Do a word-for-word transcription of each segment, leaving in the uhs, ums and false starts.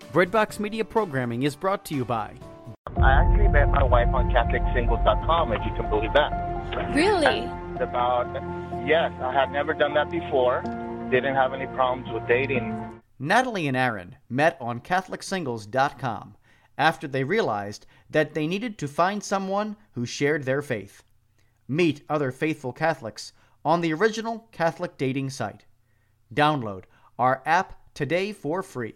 Breadbox Media programming is brought to you by... I actually met my wife on Catholic Singles dot com, if you can believe that. Really? And about, yes, I had never done that before. Didn't have any problems with dating. Natalie and Aaron met on Catholic Singles dot com after they realized that they needed to find someone who shared their faith. Meet other faithful Catholics on the original Catholic dating site. Download our app today for free.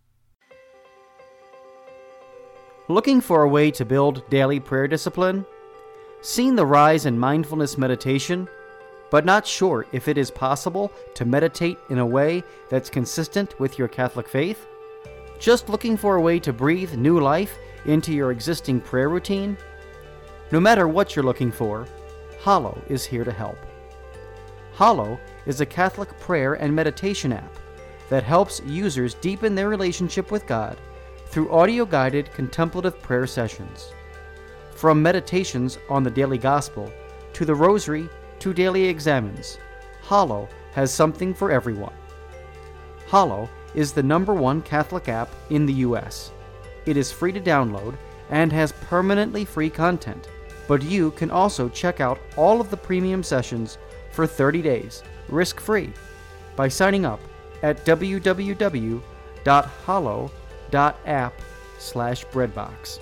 Looking for a way to build daily prayer discipline? Seen the rise in mindfulness meditation, but not sure if it is possible to meditate in a way that's consistent with your Catholic faith? Just looking for a way to breathe new life into your existing prayer routine? No matter what you're looking for, Hallow is here to help. Hallow is a Catholic prayer and meditation app that helps users deepen their relationship with God through audio-guided contemplative prayer sessions. From meditations on the daily gospel to the rosary to daily examens, Hallow has something for everyone. Hallow is the number one Catholic app in the U S. It is free to download and has permanently free content, but you can also check out all of the premium sessions for thirty days, risk-free, by signing up at w w w dot hallow dot app slash breadbox.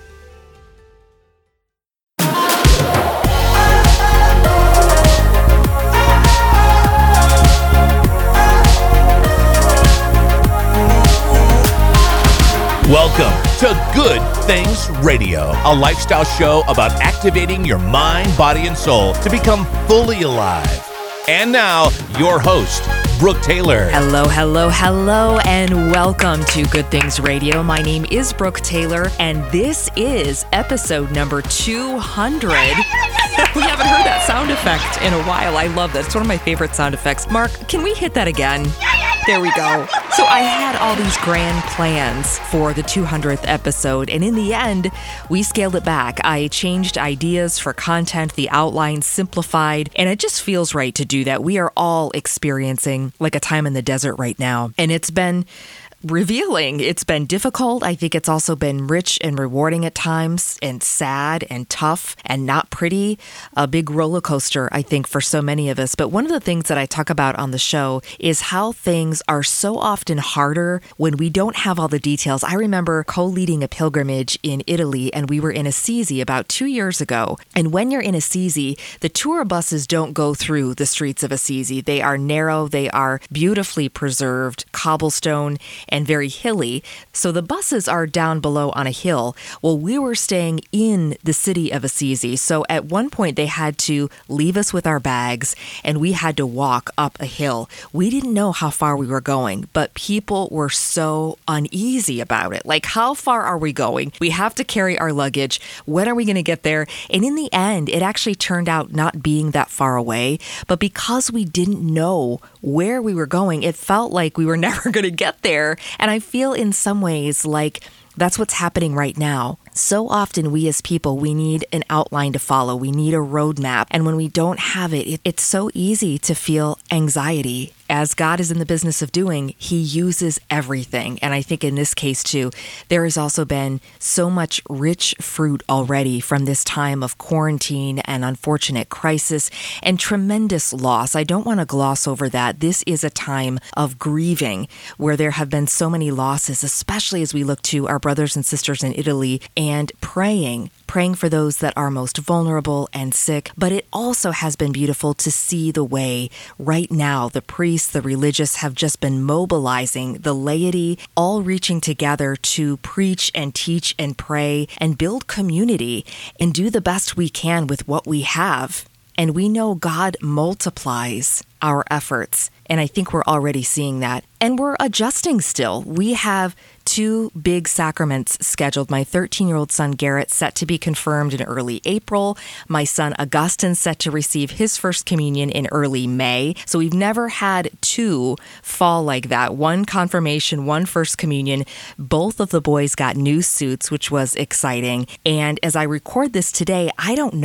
Welcome to Good Things Radio, a lifestyle show about activating your mind, body, and soul to become fully alive. And now, your host, Brooke Taylor. Hello, hello, hello, and welcome to Good Things Radio. My name is Brooke Taylor, and this is episode number two hundred. We haven't heard that sound effect in a while. I love that. It's one of my favorite sound effects. Mark, can we hit that again? There we go. So I had all these grand plans for the two hundredth episode, and in the end, we scaled it back. I changed ideas for content, the outline simplified, and it just feels right to do that. We are all experiencing like a time in the desert right now, and it's been revealing. It's been difficult. I think it's also been rich and rewarding at times, and sad and tough and not pretty. A big roller coaster, I think, for so many of us. But one of the things that I talk about on the show is how things are so often harder when we don't have all the details. I remember co-leading a pilgrimage in Italy, and we were in Assisi about two years ago. And when you're in Assisi, the tour buses don't go through the streets of Assisi. They are narrow. They are beautifully preserved, cobblestone, and very hilly. So the buses are down below on a hill. Well, we were staying in the city of Assisi. So at one point they had to leave us with our bags and we had to walk up a hill. We didn't know how far we were going, but people were so uneasy about it. Like, how far are we going? We have to carry our luggage. When are we going to get there? And in the end, it actually turned out not being that far away. But because we didn't know where we were going, it felt like we were never going to get there. And I feel in some ways like that's what's happening right now. So often we as people, we need an outline to follow. We need a roadmap. And when we don't have it, it, it's so easy to feel anxiety. As God is in the business of doing, He uses everything. And I think in this case, too, there has also been so much rich fruit already from this time of quarantine and unfortunate crisis and tremendous loss. I don't want to gloss over that. This is a time of grieving where there have been so many losses, especially as we look to our brothers and sisters in Italy and praying. praying for those that are most vulnerable and sick. But it also has been beautiful to see the way right now the priests, the religious have just been mobilizing the laity, all reaching together to preach and teach and pray and build community and do the best we can with what we have. And we know God multiplies our efforts. And I think we're already seeing that. And we're adjusting still. We have two big sacraments scheduled. My thirteen-year-old son, Garrett, set to be confirmed in early April. My son, Augustin, set to receive his first communion in early May. So we've never had two fall like that. One confirmation, one first communion. Both of the boys got new suits, which was exciting. And as I record this today, I don't know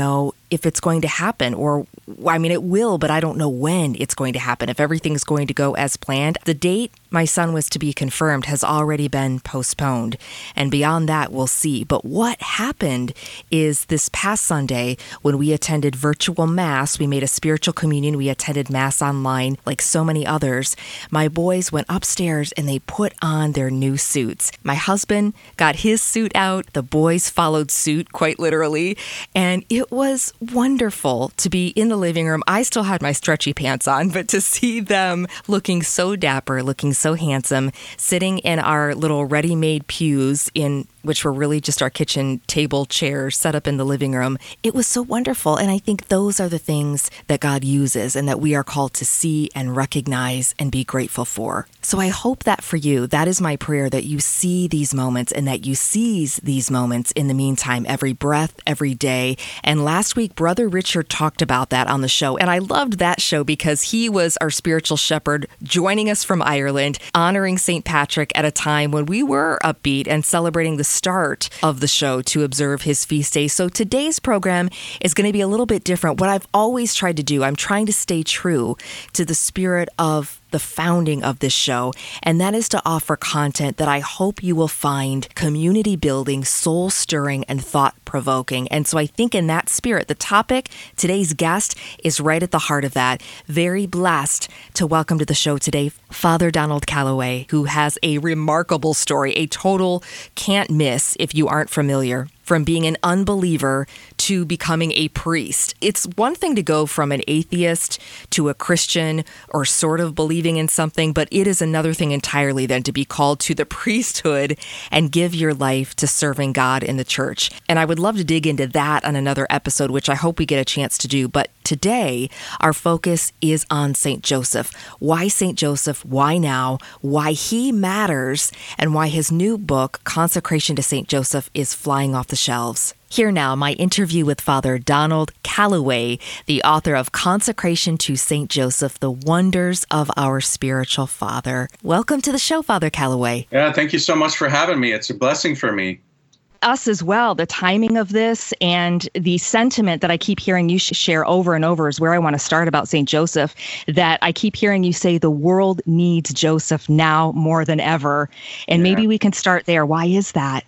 if it's going to happen, or I mean, it will, but I don't know when it's going to happen, if everything's going to go as planned. The date my son was to be confirmed has already been postponed, and beyond that, we'll see. But what happened is this past Sunday, when we attended virtual Mass, we made a spiritual communion, we attended Mass online like so many others, my boys went upstairs and they put on their new suits. My husband got his suit out, the boys followed suit, quite literally, and it was wonderful to be in the living room. I still had my stretchy pants on, but to see them looking so dapper, looking so handsome, sitting in our little ready-made pews, in which were really just our kitchen table chairs set up in the living room, it was so wonderful. And I think those are the things that God uses and that we are called to see and recognize and be grateful for. So I hope that for you, that is my prayer, that you see these moments and that you seize these moments in the meantime, every breath, every day. And last week, Brother Richard talked about that on the show. And I loved that show because he was our spiritual shepherd, joining us from Ireland, honoring Saint Patrick at a time when we were upbeat and celebrating the start of the show to observe his feast day. So today's program is going to be a little bit different. What I've always tried to do, I'm trying to stay true to the spirit of the founding of this show, and that is to offer content that I hope you will find community building, soul stirring, and thought provoking. And so I think in that spirit, the topic, today's guest, is right at the heart of that. Very blessed to welcome to the show today Father Donald Calloway, who has a remarkable story, a total can't miss if you aren't familiar. From being an unbeliever to becoming a priest. It's one thing to go from an atheist to a Christian or sort of believing in something, but it is another thing entirely then to be called to the priesthood and give your life to serving God in the church. And I would love to dig into that on another episode, which I hope we get a chance to do. But today, our focus is on Saint Joseph. Why Saint Joseph? Why now? Why he matters? And why his new book, Consecration to Saint Joseph, is flying off the shelves. Here now, my interview with Father Donald Calloway, the author of Consecration to Saint Joseph, The Wonders of Our Spiritual Father. Welcome to the show, Father Calloway. Yeah, thank you so much for having me. It's a blessing for me. Us as well. The timing of this and the sentiment that I keep hearing you share over and over is where I want to start about Saint Joseph, that I keep hearing you say the world needs Joseph now more than ever. And yeah. Maybe we can start there. Why is that?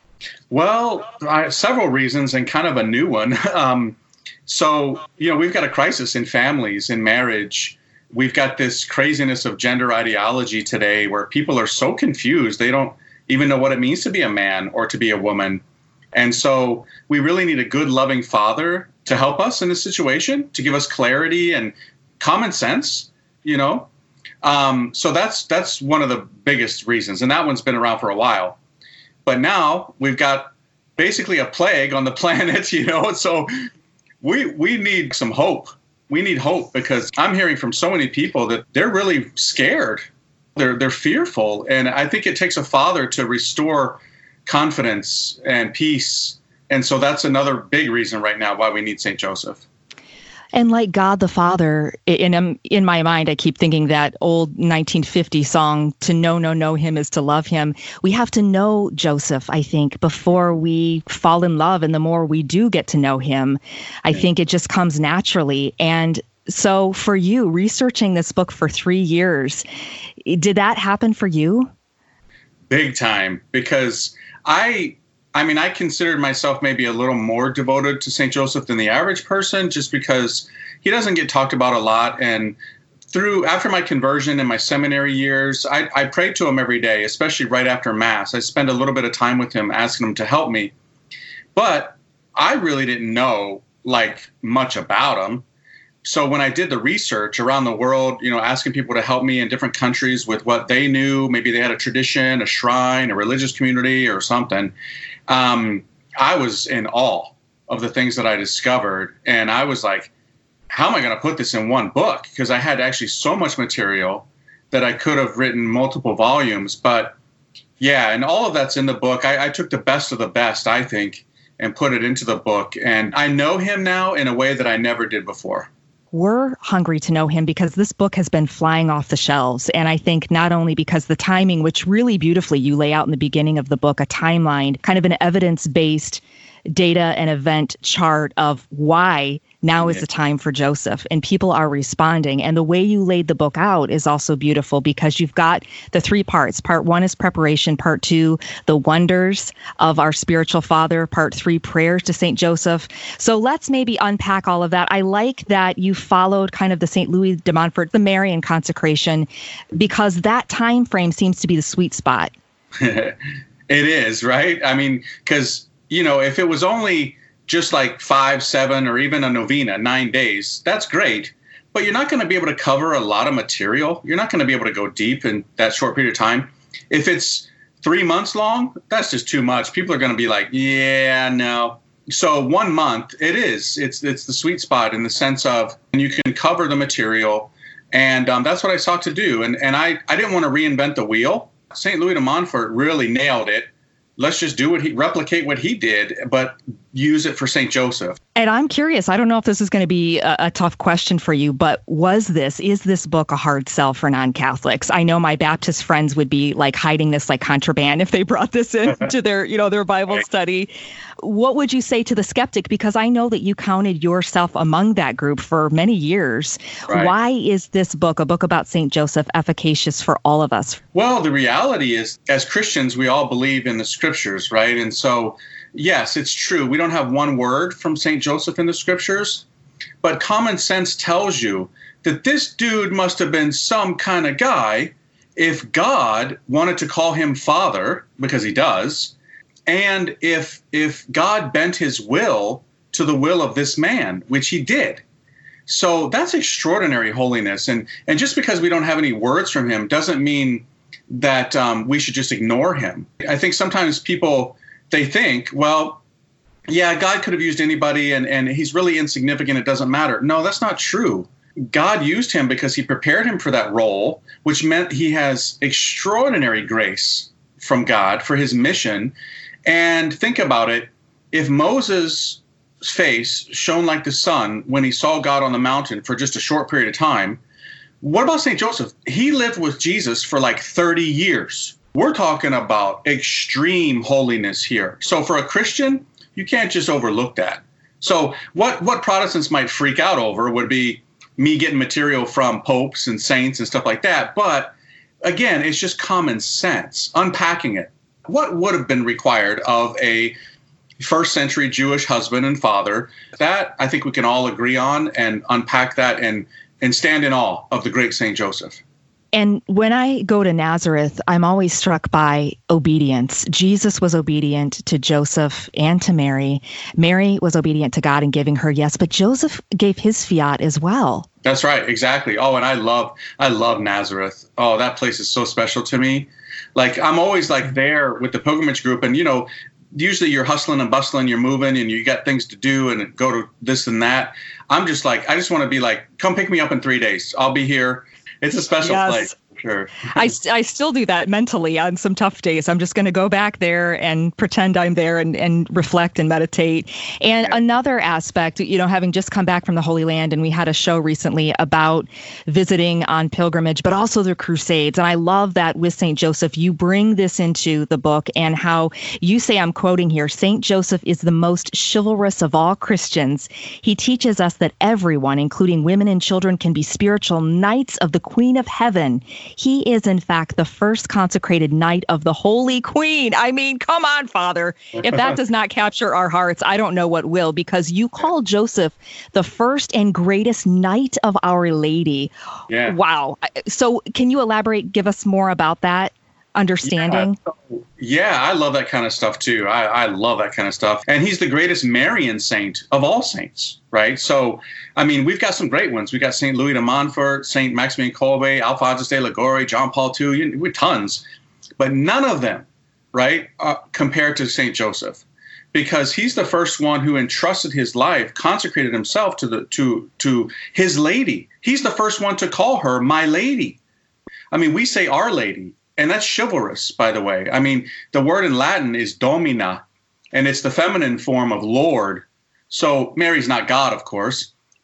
Well, I, several reasons and kind of a new one. Um, so, you know, we've got a crisis in families, in marriage. We've got this craziness of gender ideology today where people are so confused. They don't even know what it means to be a man or to be a woman. And so we really need a good, loving father to help us in this situation, to give us clarity and common sense, you know. Um, so that's that's one of the biggest reasons. And that one's been around for a while. But now we've got basically a plague on the planet, you know, so we we need some hope. We need hope because I'm hearing from so many people that they're really scared. They're they're fearful. And I think it takes a father to restore confidence and peace. And so that's another big reason right now why we need Saint Joseph. And like God the Father, in, in my mind, I keep thinking that old nineteen fifty song, to know, know, know him is to love him. We have to know Joseph, I think, before we fall in love. And the more we do get to know him, I think it just comes naturally. And so for you, researching this book for three years, did that happen for you? Big time, because I... I mean, I considered myself maybe a little more devoted to Saint Joseph than the average person, just because he doesn't get talked about a lot. And through after my conversion and my seminary years, I, I prayed to him every day, especially right after Mass. I spent a little bit of time with him, asking him to help me. But I really didn't know like much about him. So when I did the research around the world, you know, asking people to help me in different countries with what they knew, maybe they had a tradition, a shrine, a religious community or something. Um, I was in awe of the things that I discovered. And I was like, how am I going to put this in one book? Because I had actually so much material that I could have written multiple volumes. But yeah, and all of that's in the book. I, I took the best of the best, I think, and put it into the book. And I know him now in a way that I never did before. We're hungry to know him because this book has been flying off the shelves. And I think not only because the timing, which really beautifully you lay out in the beginning of the book, a timeline, kind of an evidence-based data and event chart of why now is the time for Joseph, and people are responding. And the way you laid the book out is also beautiful because you've got the three parts. Part one is preparation. Part two, the wonders of our spiritual father. Part three, prayers to Saint Joseph. So let's maybe unpack all of that. I like that you followed kind of the Saint Louis de Montfort, the Marian consecration, because that time frame seems to be the sweet spot. It is, right? I mean, because, you know, if it was only just like five, seven, or even a novena, nine days, that's great. But you're not going to be able to cover a lot of material. You're not going to be able to go deep in that short period of time. If it's three months long, that's just too much. People are going to be like, yeah, no. So one month, it is. It's it's the sweet spot in the sense of you can cover the material. And um, that's what I sought to do. And, and I, I didn't want to reinvent the wheel. Saint Louis de Montfort really nailed it. Let's just do what he, replicate what he did, but use it for Saint Joseph. And I'm curious, I don't know if this is going to be a, a tough question for you, but was this, is this book a hard sell for non-Catholics? I know my Baptist friends would be like hiding this like contraband if they brought this into their, you know, their Bible study. What would you say to the skeptic? Because I know that you counted yourself among that group for many years. Right. Why is this book, a book about Saint Joseph, efficacious for all of us? Well, the reality is, as Christians, we all believe in the scriptures, right? And so, yes, it's true. We don't have one word from Saint Joseph in the scriptures, but common sense tells you that this dude must have been some kind of guy if God wanted to call him father, because he does. And if if God bent his will to the will of this man, which he did. So that's extraordinary holiness. And and just because we don't have any words from him doesn't mean that um, we should just ignore him. I think sometimes people, they think, well, yeah, God could have used anybody and, and he's really insignificant. It doesn't matter. No, that's not true. God used him because he prepared him for that role, which meant he has extraordinary grace from God for his mission. And think about it. If Moses' face shone like the sun when he saw God on the mountain for just a short period of time, what about Saint Joseph? He lived with Jesus for like thirty years. We're talking about extreme holiness here. So for a Christian, you can't just overlook that. So what, what Protestants might freak out over would be me getting material from popes and saints and stuff like that. But again, it's just common sense, unpacking it. What would have been required of a first century Jewish husband and father? That I think we can all agree on and unpack that and, and stand in awe of the great Saint Joseph. And when I go to Nazareth, I'm always struck by obedience. Jesus was obedient to Joseph and to Mary. Mary was obedient to God in giving her yes, but Joseph gave his fiat as well. That's right, exactly. Oh, and I love, I love Nazareth. Oh, that place is so special to me. Like, I'm always like there with the pilgrimage group, and you know, usually you're hustling and bustling, you're moving, and you got things to do and go to this and that. I'm just like, I just want to be like, come pick me up in three days. I'll be here. It's a special yes. place. Sure. I, I still do that mentally on some tough days. I'm just going to go back there and pretend I'm there and, and reflect and meditate. And yeah. another aspect, you know, having just come back from the Holy Land, and we had a show recently about visiting on pilgrimage, but also the Crusades. And I love that with Saint Joseph, you bring this into the book and how you say, I'm quoting here, Saint Joseph is the most chivalrous of all Christians. He teaches us that everyone, including women and children, can be spiritual knights of the Queen of Heaven. He is, in fact, the first consecrated knight of the Holy Queen. I mean, come on, Father. If that does not capture our hearts, I don't know what will, because you call Joseph the first and greatest knight of Our Lady. Yeah. Wow. So can you elaborate, give us more about that understanding? Yeah, yeah, I love that kind of stuff, too. I, I love that kind of stuff. And he's the greatest Marian saint of all saints, right? So, I mean, we've got some great ones. We got Saint Louis de Montfort, Saint Maximilian Kolbe, Alphonsus de Liguori, John Paul the Second, we tons. But none of them, right, uh, compared to Saint Joseph, because he's the first one who entrusted his life, consecrated himself to the to to his lady. He's the first one to call her my lady. I mean, we say Our Lady, and that's chivalrous, by the way. I mean, the word in Latin is domina, and it's the feminine form of Lord. So Mary's not God, of course,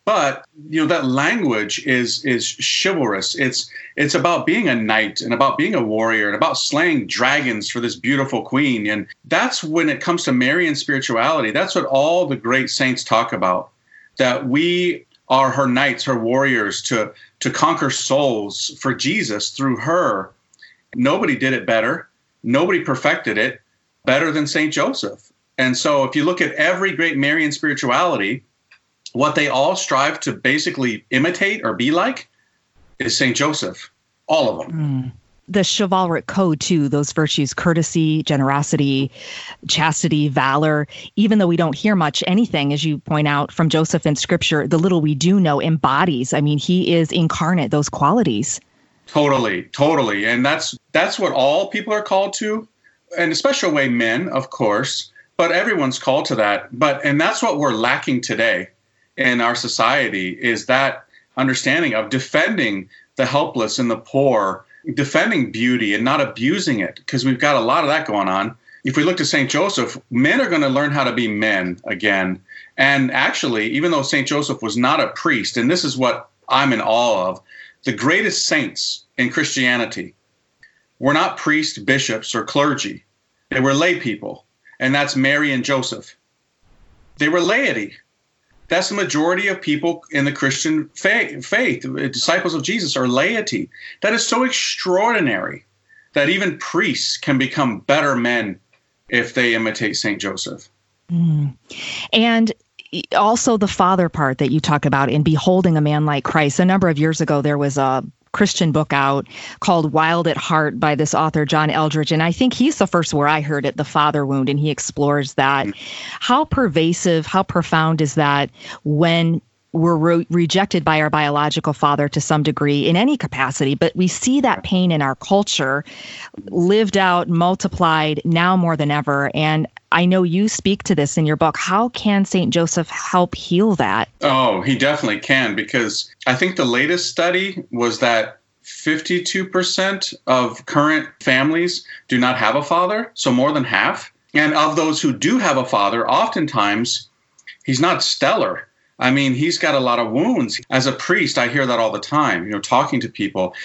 But, you know, that language is is chivalrous. It's it's about being a knight and about being a warrior and about slaying dragons for this beautiful queen. And that's when it comes to Marian spirituality. That's what all the great saints talk about, that we are her knights, her warriors, to, to conquer souls for Jesus through her. Nobody did it better. Nobody perfected it better than Saint Joseph. And so if you look at every great Marian spirituality, what they all strive to basically imitate or be like is Saint Joseph, all of them. Mm. The chivalric code, too, those virtues, courtesy, generosity, chastity, valor, even though we don't hear much anything, as you point out, from Joseph in Scripture, the little we do know embodies. I mean, he is incarnate, those qualities. Totally, totally. And that's that's what all people are called to, in a special way, men, of course, but everyone's called to that. But and that's what we're lacking today in our society, is that understanding of defending the helpless and the poor, defending beauty and not abusing it, because we've got a lot of that going on. If we look to Saint Joseph, men are going to learn how to be men again. And actually, even though Saint Joseph was not a priest, and this is what I'm in awe of, the greatest saints in Christianity were not priests, bishops, or clergy. They were lay people, and that's Mary and Joseph. They were laity. That's the majority of people in the Christian faith, faith. Disciples of Jesus are laity. That is so extraordinary that even priests can become better men if they imitate Saint Joseph. Mm. And also the father part that you talk about in beholding a man like Christ. A number of years ago, there was a Christian book out called Wild at Heart by this author, John Eldredge. And I think he's the first where I heard it, the father wound, and he explores that. How pervasive, how profound is that when we're re- rejected by our biological father to some degree in any capacity, but we see that pain in our culture lived out, multiplied now more than ever. And I know you speak to this in your book. How can Saint Joseph help heal that? Oh, he definitely can, because I think the latest study was that fifty-two percent of current families do not have a father, so more than half. And of those who do have a father, oftentimes he's not stellar. I mean, he's got a lot of wounds. As a priest, I hear that all the time, you know, talking to people.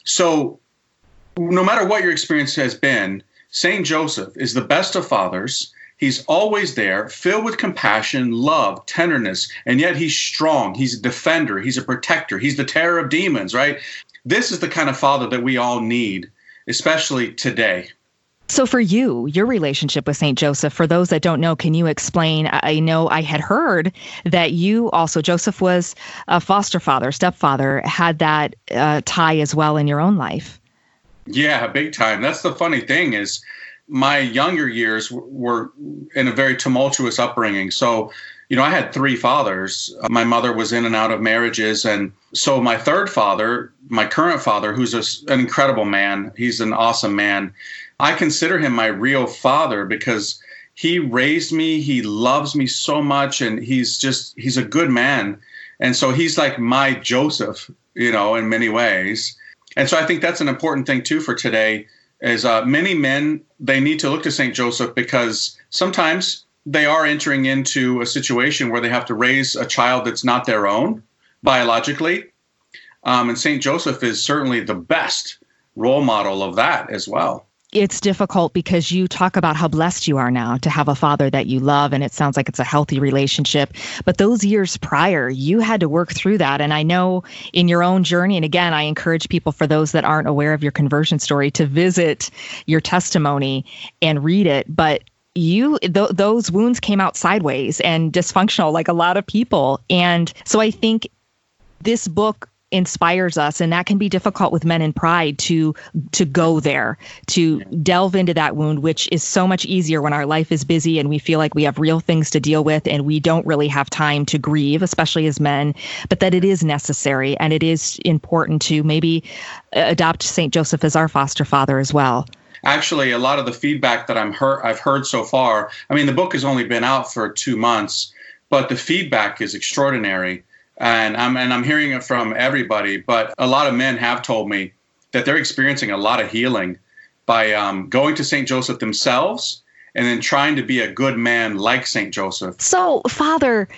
So no matter what your experience has been, Saint Joseph is the best of fathers. He's always there, filled with compassion, love, tenderness, and yet he's strong. He's a defender. He's a protector. He's the terror of demons, right? This is the kind of father that we all need, especially today. So for you, your relationship with Saint Joseph, for those that don't know, can you explain? I know I had heard that you also, Joseph was a foster father, stepfather, had that uh, tie as well in your own life. Yeah, big time. That's the funny thing is my younger years were in a very tumultuous upbringing. So, you know, I had three fathers. My mother was in and out of marriages. And so my third father, my current father, who's a, an incredible man, he's an awesome man. I consider him my real father because he raised me. He loves me so much. And he's just, he's a good man. And so he's like my Joseph, you know, in many ways. And so I think that's an important thing, too, for today, is uh, many men, they need to look to Saint Joseph because sometimes they are entering into a situation where they have to raise a child that's not their own biologically. Um, and Saint Joseph is certainly the best role model of that as well. It's difficult because you talk about how blessed you are now to have a father that you love, and it sounds like it's a healthy relationship. But those years prior, you had to work through that. And I know in your own journey, and again, I encourage people, for those that aren't aware of your conversion story, to visit your testimony and read it. But you, th- those wounds came out sideways and dysfunctional, like a lot of people. And so I think this book inspires us, and that can be difficult with men in pride to to go there, to delve into that wound, which is so much easier when our life is busy and we feel like we have real things to deal with and we don't really have time to grieve, especially as men, but that it is necessary and it is important to maybe adopt Saint Joseph as our foster father as well. Actually, a lot of the feedback that I'm heard, I've heard so far, I mean, the book has only been out for two months, but the feedback is extraordinary. And I'm and I'm hearing it from everybody, but a lot of men have told me that they're experiencing a lot of healing by um, going to Saint Joseph themselves and then trying to be a good man like Saint Joseph. So, Father,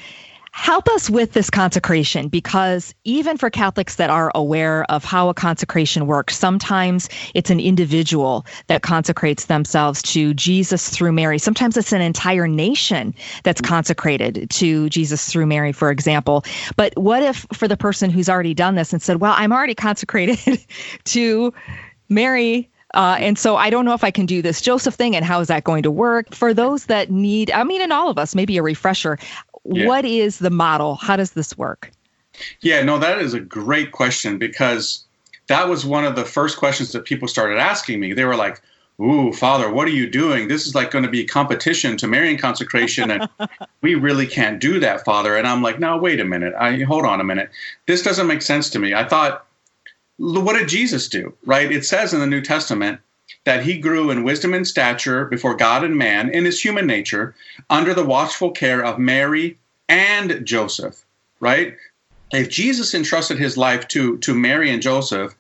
Help us with this consecration, because even for Catholics that are aware of how a consecration works, sometimes it's an individual that consecrates themselves to Jesus through Mary. Sometimes it's an entire nation that's consecrated to Jesus through Mary, for example. But what if for the person who's already done this and said, well, I'm already consecrated to Mary, Uh, and so I don't know if I can do this Joseph thing, and how is that going to work? For those that need, I mean, and all of us, maybe a refresher, yeah. What is the model? How does this work? Yeah, no, that is a great question, because that was one of the first questions that people started asking me. They were like, ooh, Father, what are you doing? This is like going to be competition to Marian consecration, and we really can't do that, Father. And I'm like, no, wait a minute. I hold on a minute. This doesn't make sense to me. I thought, what did Jesus do, right? It says in the New Testament that he grew in wisdom and stature before God and man in his human nature under the watchful care of Mary and Joseph, right? If Jesus entrusted his life to, to Mary and Joseph,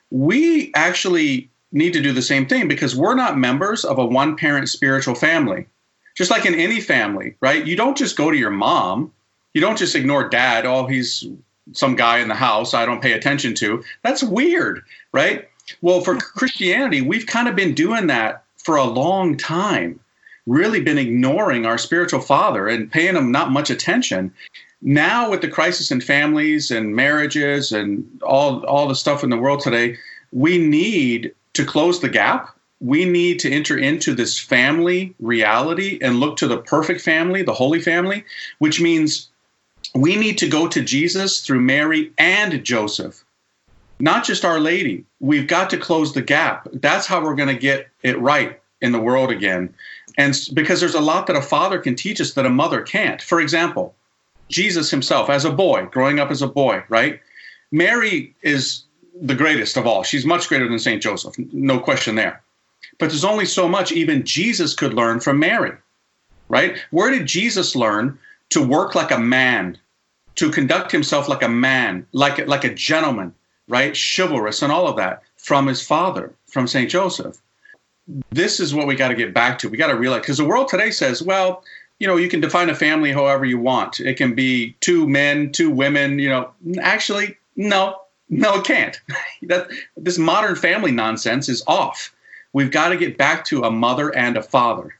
we actually need to do the same thing, because we're not members of a one-parent spiritual family. Just like in any family, right? You don't just go to your mom. You don't just ignore dad. Oh, he's some guy in the house I don't pay attention to. That's weird, right? Well, for Christianity, we've kind of been doing that for a long time, really been ignoring our spiritual father and paying him not much attention. Now with the crisis in families and marriages and all, all the stuff in the world today, we need to close the gap. We need to enter into this family reality and look to the perfect family, the Holy Family, which means we need to go to Jesus through Mary and Joseph, not just Our Lady. We've got to close the gap. That's how we're going to get it right in the world again. And because there's a lot that a father can teach us that a mother can't. For example, Jesus himself as a boy, growing up as a boy, right? Mary is the greatest of all. She's much greater than Saint Joseph, no question there. But there's only so much even Jesus could learn from Mary, right? Where did Jesus learn to work like a man, to conduct himself like a man, like, like a gentleman, right? Chivalrous and all of that from his father, from Saint Joseph. This is what we got to get back to. We got to realize, because the world today says, well, you know, you can define a family however you want. It can be two men, two women, you know. Actually, no, no, it can't. that, this modern family nonsense is off. We've got to get back to a mother and a father.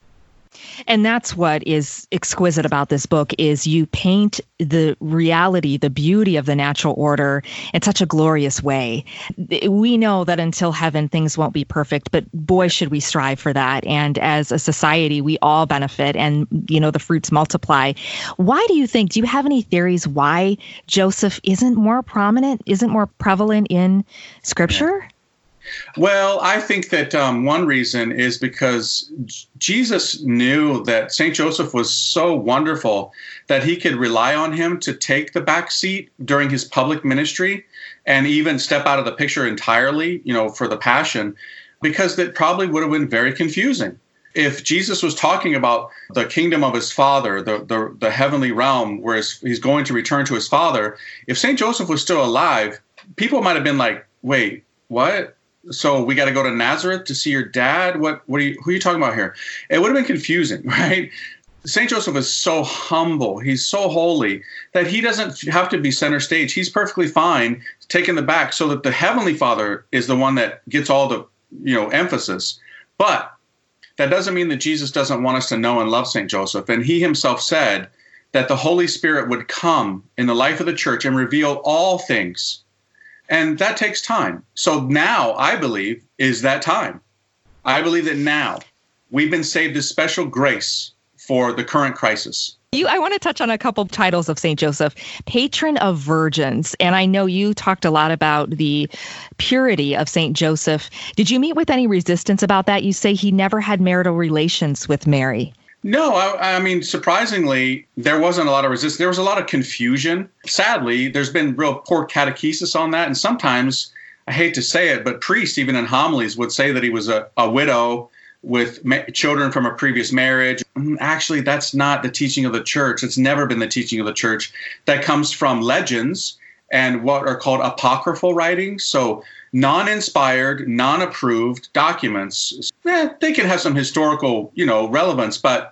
And that's what is exquisite about this book, is you paint the reality, the beauty of the natural order in such a glorious way. We know that until heaven, things won't be perfect, but boy, should we strive for that. And as a society, we all benefit, and, you know, the fruits multiply. Why do you think, do you have any theories why Joseph isn't more prominent, isn't more prevalent in Scripture? Yeah. Well, I think that um, one reason is because J- Jesus knew that Saint Joseph was so wonderful that he could rely on him to take the back seat during his public ministry and even step out of the picture entirely, you know, for the Passion, because that probably would have been very confusing. If Jesus was talking about the kingdom of his father, the, the, the heavenly realm where his, he's going to return to his father, if Saint Joseph was still alive, people might have been like, wait, what? So we got to go to Nazareth to see your dad? What? What are you? Who are you talking about here? It would have been confusing, right? Saint Joseph is so humble. He's so holy that he doesn't have to be center stage. He's perfectly fine taking the back so that the Heavenly Father is the one that gets all the, you know, emphasis. But that doesn't mean that Jesus doesn't want us to know and love Saint Joseph. And he himself said that the Holy Spirit would come in the life of the church and reveal all things. And that takes time. So now, I believe, is that time. I believe that now we've been saved this special grace for the current crisis. You, I want to touch on a couple of titles of Saint Joseph. Patron of Virgins. And I know you talked a lot about the purity of Saint Joseph. Did you meet with any resistance about that? You say he never had marital relations with Mary. No, I, I mean, surprisingly, there wasn't a lot of resistance. There was a lot of confusion. Sadly, there's been real poor catechesis on that. And sometimes, I hate to say it, but priests, even in homilies, would say that he was a, a widow with ma- children from a previous marriage. Actually, that's not the teaching of the church. It's never been the teaching of the church. That comes from legends and what are called apocryphal writings. So non-inspired, non-approved documents. Eh, they can have some historical, you know, relevance, but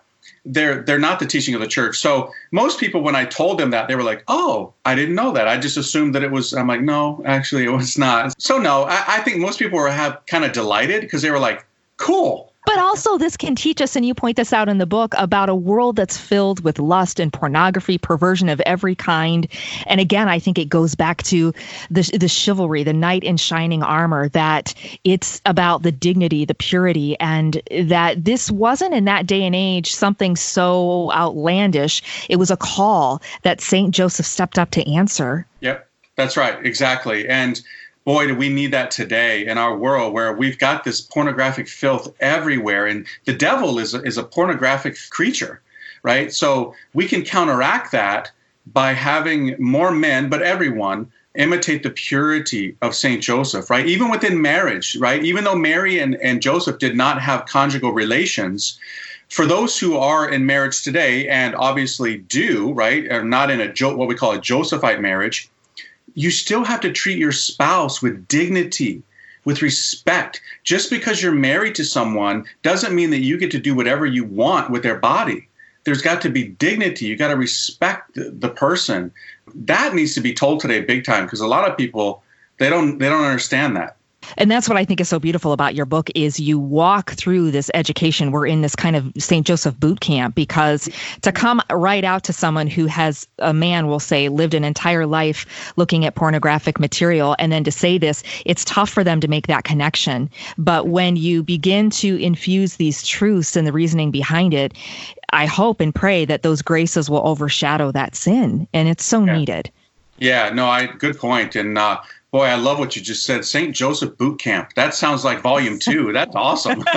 they're they're not the teaching of the church. So most people, when I told them that, they were like, oh, I didn't know that. I just assumed that it was. I'm like, no, actually, it was not. So no, I, I think most people were have kind of delighted because they were like, cool. But also this can teach us, and you point this out in the book, about a world that's filled with lust and pornography, perversion of every kind. And again, I think it goes back to the, the chivalry, the knight in shining armor, that it's about the dignity, the purity, and that this wasn't in that day and age something so outlandish. It was a call that Saint Joseph stepped up to answer. Yep, that's right. Exactly. And boy, do we need that today in our world where we've got this pornographic filth everywhere. And the devil is a, is a pornographic creature, right? So we can counteract that by having more men, but everyone, imitate the purity of Saint Joseph, right? Even within marriage, right? Even though Mary and, and Joseph did not have conjugal relations, for those who are in marriage today and obviously do, right, are not in a jo- what we call a Josephite marriage, you still have to treat your spouse with dignity, with respect. Just because you're married to someone doesn't mean that you get to do whatever you want with their body. There's got to be dignity. You got to respect the, the person. That needs to be told today big time, because a lot of people, they don't they don't understand that. And that's what I think is so beautiful about your book is you walk through this education. We're in this kind of Saint Joseph boot camp, because to come right out to someone who has, a man will say, lived an entire life looking at pornographic material, and then to say this, it's tough for them to make that connection. But when you begin to infuse these truths and the reasoning behind it, I hope and pray that those graces will overshadow that sin. And it's so yeah. needed. Yeah, no, I good point. And uh, boy, I love what you just said. Saint Joseph Boot Camp. That sounds like volume two. That's awesome.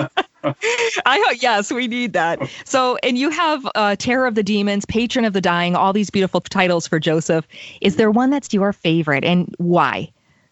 I hope, yes, we need that. So, and you have uh, Terror of the Demons, Patron of the Dying, all these beautiful titles for Joseph. Is there one that's your favorite, and why?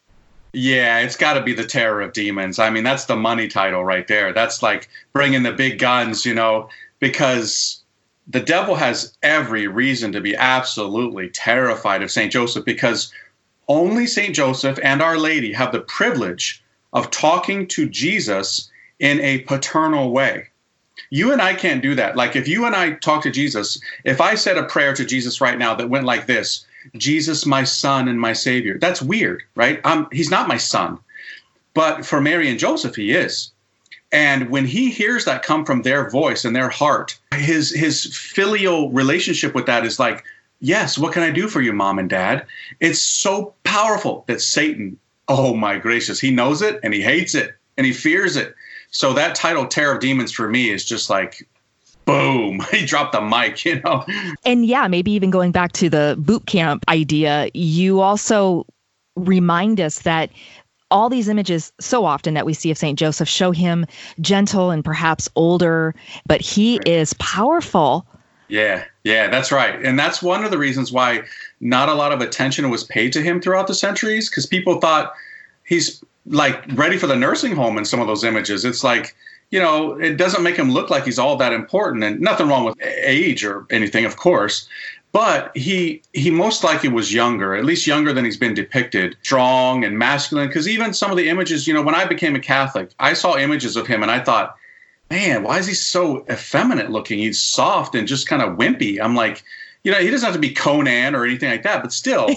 Yeah, it's got to be the Terror of Demons. I mean, that's the money title right there. That's like bringing the big guns, you know, because the devil has every reason to be absolutely terrified of Saint Joseph, because only Saint Joseph and Our Lady have the privilege of talking to Jesus in a paternal way. You and I can't do that. Like if you and I talk to Jesus, if I said a prayer to Jesus right now that went like this, Jesus, my son and my savior, that's weird, right? Um, he's not my son. But for Mary and Joseph, he is. And when he hears that come from their voice and their heart, his his filial relationship with that is like, yes, what can I do for you, mom and dad? It's so powerful that Satan, oh my gracious, he knows it and he hates it and he fears it. So that title, Terror of Demons, for me is just like, boom, he dropped the mic, you know? And yeah, maybe even going back to the boot camp idea, you also remind us that all these images so often that we see of Saint Joseph show him gentle and perhaps older, but he is powerful. Yeah, yeah, that's right. And that's one of the reasons why not a lot of attention was paid to him throughout the centuries, because people thought he's like ready for the nursing home in some of those images. It's like, you know, it doesn't make him look like he's all that important, and nothing wrong with age or anything, of course. But he he most likely was younger, at least younger than he's been depicted, strong and masculine. Because even some of the images, you know, when I became a Catholic, I saw images of him and I thought, man, why is he so effeminate looking? He's soft and just kind of wimpy. I'm like, you know, he doesn't have to be Conan or anything like that, but still,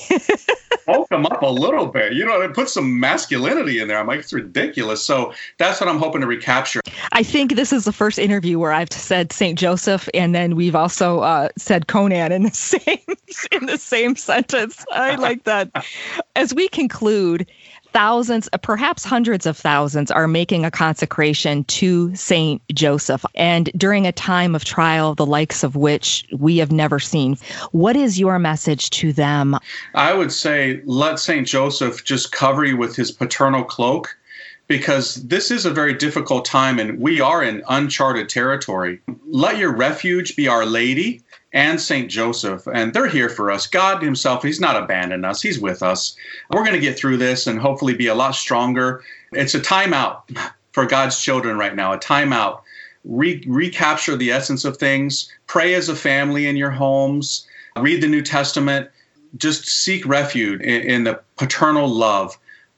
bulk him up a little bit. You know, put some masculinity in there. I'm like, it's ridiculous. So that's what I'm hoping to recapture. I think this is the first interview where I've said Saint Joseph, and then we've also uh, said Conan in the same in the same sentence. I like that. As we conclude, thousands, perhaps hundreds of thousands, are making a consecration to Saint Joseph, and during a time of trial, the likes of which we have never seen. What is your message to them? I would say let Saint Joseph just cover you with his paternal cloak, because this is a very difficult time and we are in uncharted territory. Let your refuge be Our Lady and Saint Joseph, and they're here for us. God himself, he's not abandoned us. He's with us. We're going to get through this and hopefully be a lot stronger. It's a timeout for God's children right now, a timeout. Re- recapture the essence of things. Pray as a family in your homes. Read the New Testament. Just seek refuge in, in the paternal love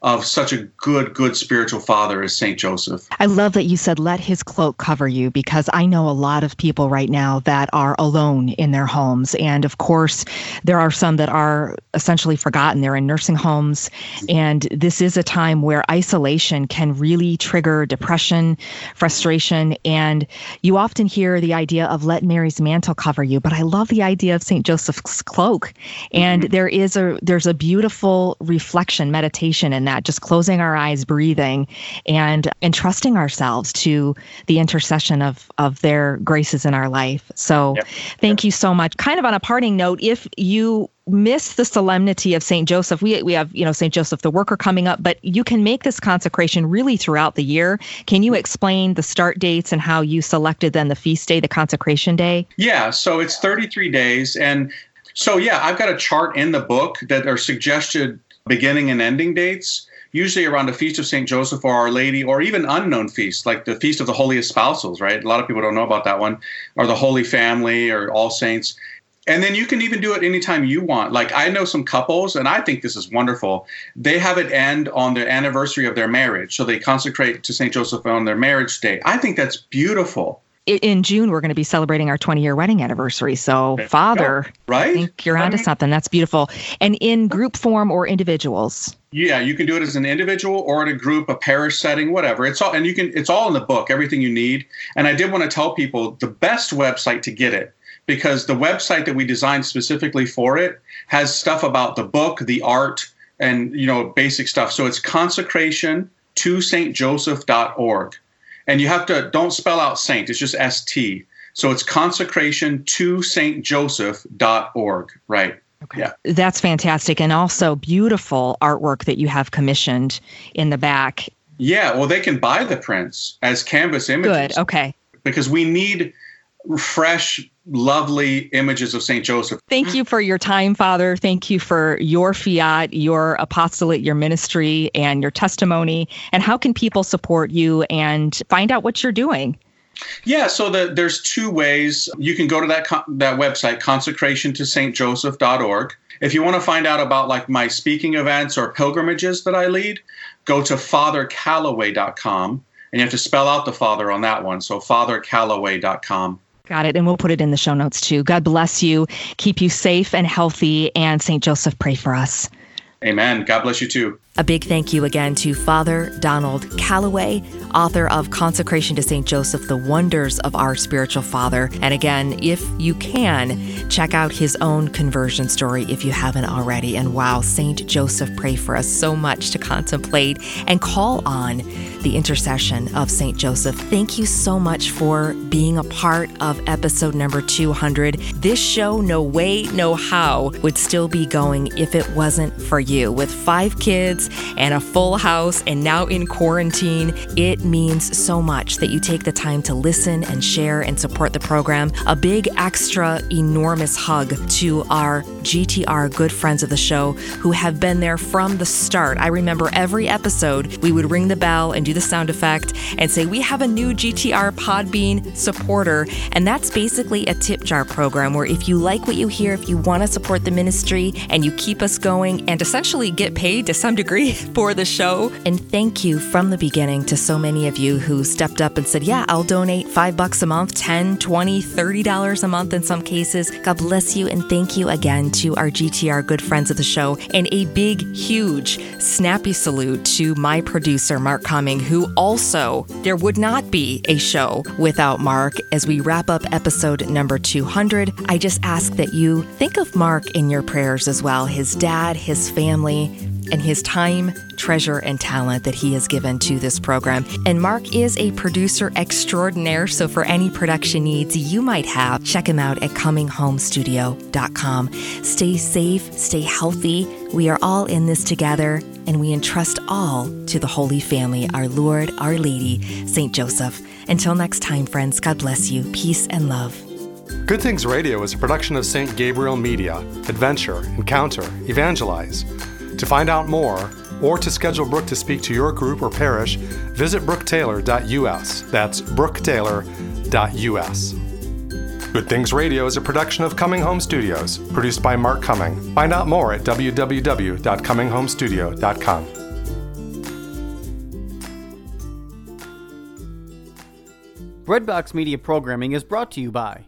of such a good, good spiritual father as Saint Joseph. I love that you said, let his cloak cover you, because I know a lot of people right now that are alone in their homes. And of course, there are some that are essentially forgotten. They're in nursing homes. And this is a time where isolation can really trigger depression, frustration. And you often hear the idea of let Mary's mantle cover you. But I love the idea of Saint Joseph's cloak. And mm-hmm. there is a there's a beautiful reflection, meditation in that. Just closing our eyes, breathing, and entrusting ourselves to the intercession of of their graces in our life. So yep. thank yep. you so much. Kind of on a parting note, if you miss the solemnity of Saint Joseph, we we have, you know, Saint Joseph the Worker coming up, but you can make this consecration really throughout the year. Can you explain the start dates and how you selected then the feast day, the consecration day? Yeah, so it's thirty-three days. And so, yeah, I've got a chart in the book that are suggested beginning and ending dates, usually around the Feast of Saint Joseph or Our Lady, or even unknown feasts, like the Feast of the Holy Espousals, right? A lot of people don't know about that one, or the Holy Family, or All Saints. And then you can even do it anytime you want. Like, I know some couples, and I think this is wonderful. They have it end on the anniversary of their marriage. So they consecrate to Saint Joseph on their marriage day. I think that's beautiful. In June, we're going to be celebrating our twenty-year wedding anniversary. So, Father, right? I think you're onto I mean, something. That's beautiful. And in group form or individuals? Yeah, you can do it as an individual or in a group, a parish setting, whatever. It's all, and you can. It's all in the book, everything you need. And I did want to tell people the best website to get it, because the website that we designed specifically for it has stuff about the book, the art, and, you know, basic stuff. So it's consecration to saint joseph dot org. And you have to, don't spell out saint, it's just S T. So it's consecration to saint joseph dot org, right? Okay. Yeah. That's fantastic. And also beautiful artwork that you have commissioned in the back. Yeah, well, they can buy the prints as canvas images. Good, okay. Because we need fresh, lovely images of Saint Joseph. Thank you for your time, Father. Thank you for your fiat, your apostolate, your ministry, and your testimony. And how can people support you and find out what you're doing? Yeah, so the, there's two ways. You can go to that that website, consecration to saint joseph dot org. If you want to find out about like my speaking events or pilgrimages that I lead, go to father callaway dot com. And you have to spell out the Father on that one. So father callaway dot com. Got it. And we'll put it in the show notes too. God bless you. Keep you safe and healthy. And Saint Joseph, pray for us. Amen. God bless you too. A big thank you again to Father Donald Callaway, author of Consecration to Saint Joseph, The Wonders of Our Spiritual Father. And again, if you can, check out his own conversion story if you haven't already. And wow, Saint Joseph, pray for us. So much to contemplate and call on the intercession of Saint Joseph. Thank you so much for being a part of episode number two hundred. This show, no way, no how, would still be going if it wasn't for you. With five kids and a full house and now in quarantine, it means so much that you take the time to listen and share and support the program. A big, extra, enormous hug to our G T R good friends of the show who have been there from the start. I remember every episode we would ring the bell and do the sound effect and say, we have a new G T R Podbean supporter. And that's basically a tip jar program where if you like what you hear, if you want to support the ministry and you keep us going and essentially get paid to some degree for the show. And thank you from the beginning to so many of you who stepped up and said, yeah, I'll donate five bucks a month, ten, twenty, thirty dollars a month in some cases. God bless you. And thank you again to our G T R good friends of the show. And a big, huge, snappy salute to my producer, Mark Cumming, who also, there would not be a show without Mark. As we wrap up episode number two hundred, I just ask that you think of Mark in your prayers as well. His dad, his family, and his time, treasure, and talent that he has given to this program. And Mark is a producer extraordinaire, so for any production needs you might have, check him out at coming home studio dot com. Stay safe, stay healthy. We are all in this together, and we entrust all to the Holy Family, our Lord, Our Lady, Saint Joseph. Until next time, friends, God bless you. Peace and love. Good Things Radio is a production of Saint Gabriel Media. Adventure, encounter, evangelize. To find out more, or to schedule Brooke to speak to your group or parish, visit brook taylor dot U S. That's brook taylor dot U S. Good Things Radio is a production of Coming Home Studios, produced by Mark Cumming. Find out more at w w w dot coming home studio dot com. Breadbox Media programming is brought to you by.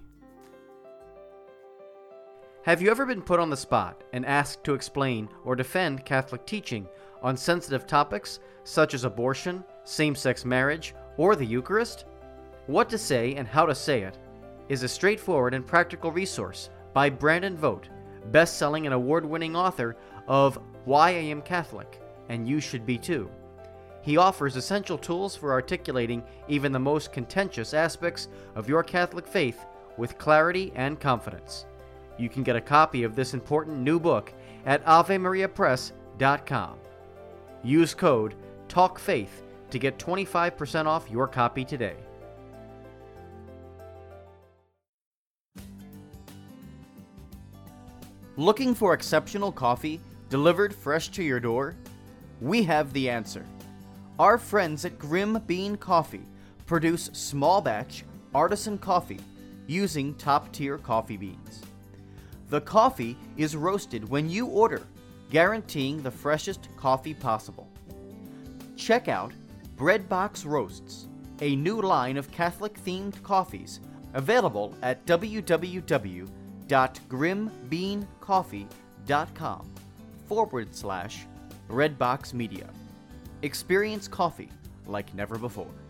Have you ever been put on the spot and asked to explain or defend Catholic teaching on sensitive topics such as abortion, same-sex marriage, or the Eucharist? What to Say and How to Say It is a straightforward and practical resource by Brandon Vogt, best-selling and award-winning author of Why I Am Catholic, and You Should Be Too. He offers essential tools for articulating even the most contentious aspects of your Catholic faith with clarity and confidence. You can get a copy of this important new book at ave maria press dot com. Use code TALKFAITH to get twenty-five percent off your copy today. Looking for exceptional coffee delivered fresh to your door? We have the answer. Our friends at Grim Bean Coffee produce small batch artisan coffee using top-tier coffee beans. The coffee is roasted when you order, guaranteeing the freshest coffee possible. Check out Breadbox Roasts, a new line of Catholic-themed coffees available at www.grimbeancoffee.com forward slash Breadbox Media. Experience coffee like never before.